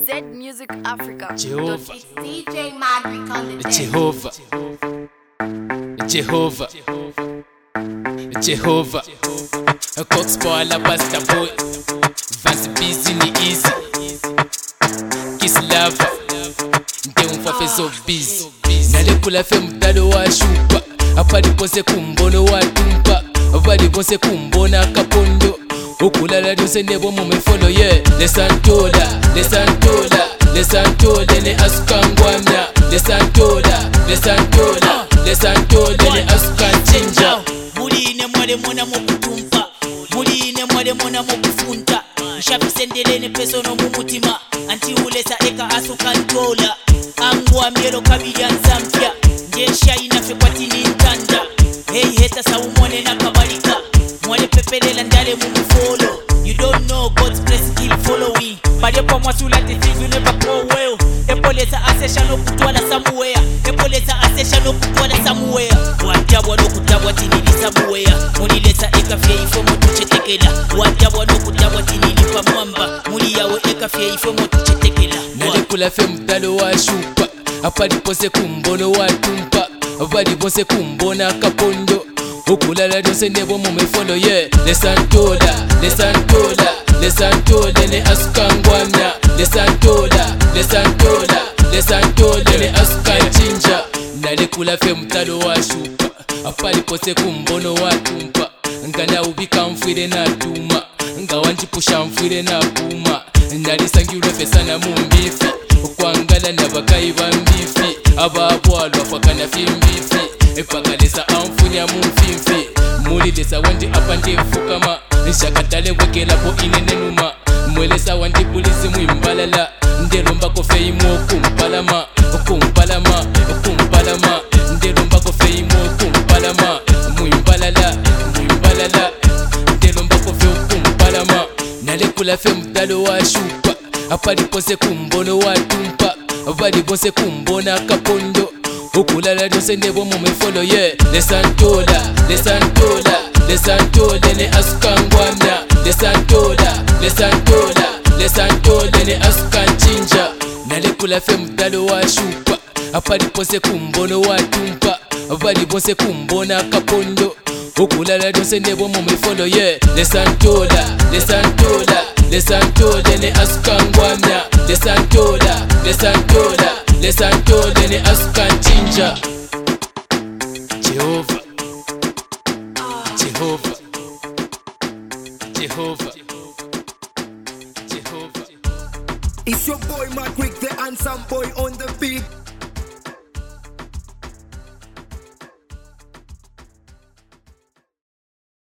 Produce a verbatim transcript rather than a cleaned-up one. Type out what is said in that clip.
Z Music Africa. Jehovah, It's D J Magric on the deck. Jehovah, Jehovah, Jehovah. A cock spoiler, Pastor Boy. Vance busy ni easy. Kiss lover. Ndeun fa face of busy. Nale kula fe mtalo wa shupa. Apadi pose kumbono wa tumpa. Apadi pose kumbona kapondo. Ukulala duse nebo mume follow yeah. Le santola, le santola, le santola ne asukangwamya. Le santola, le santola, le santola ne asukanchinja. Muri ne mwale mona mukutumpa, muri ne mwale mona mukufunta. Nshapisendele ne peso no mumutima, anti ulesa eka asukantola. Angwa mielo kabili anzampya, njesha inafe kwa tini ntanda. Hey heta saumone na kabalika, mwale pepelela ndale mumufolo. You don't know God's blessing keep following. Pade kwa mwasula the things you never go well. Epolesa asesha no kutwala somewhere. Epolesa asesha no kutwala somewhere. Watabwa no kutabwa tinili somewhere. Munilesa eka fye ifo motu chetekela. Watabwa no kutabwa tinili pa mwamba. Muli yawe eka fye ifo motu chetekela. Nale kula fe mtalo wa shupa. Apadi pose kumbono wa tumpa. Apadi pose kumbona kapondo. Ukulala dose nebo mume follow yeah. Le santola, le santola, le santola ne asukangwamya. Le santola, le santola, le santola ne asukanchinja. Nale kula fe mtalo wa shupa. Apali pose kumbono wa tumpa. Ngana ubika mfwire na tuma. Nga wanjipusha mfwire na kuma. Nali sangirwe fesa na mumbifi. Ukwangala na bakayi bambifi. Ababwalwa fakana fimbifi. Epagalesa amfunya mumfimfi. Mulilesa wandi apande fukama. Nshakatale wekela po inenenuma. Mwelesa wandi polisi mwimbalala. Ndelomba kofe imo kumpalama. Kumpalama, kumpalama. Ndelomba kofe imo kumpalama. Mwimbalala, mwimbalala. Ndelomba kofe kumpalama. Nale kula fe mtalo wa shupa. Apadi pose kumbono wa tumpa. Apadi pose kumbona kapondo. Ukulala dose nebo mume follow yeah. Le santola, le santola, le santola ne asukangwamya. Le santola, le santola, le santola ne asukanchinja. Nale kula fe mtalo wa shupa. Apadi pose kumbono wa tumpa. Apadi pose kumbona kapondo. Ukulala dose nebo mume follow yeah. Le santola, le santola, le santola ne asukangwamya. Le santola, le santola, le santola ne asukanchinja. Jehovah, Jehovah, Jehovah, Jehovah. It's your boy Magric, the handsome boy on the beat.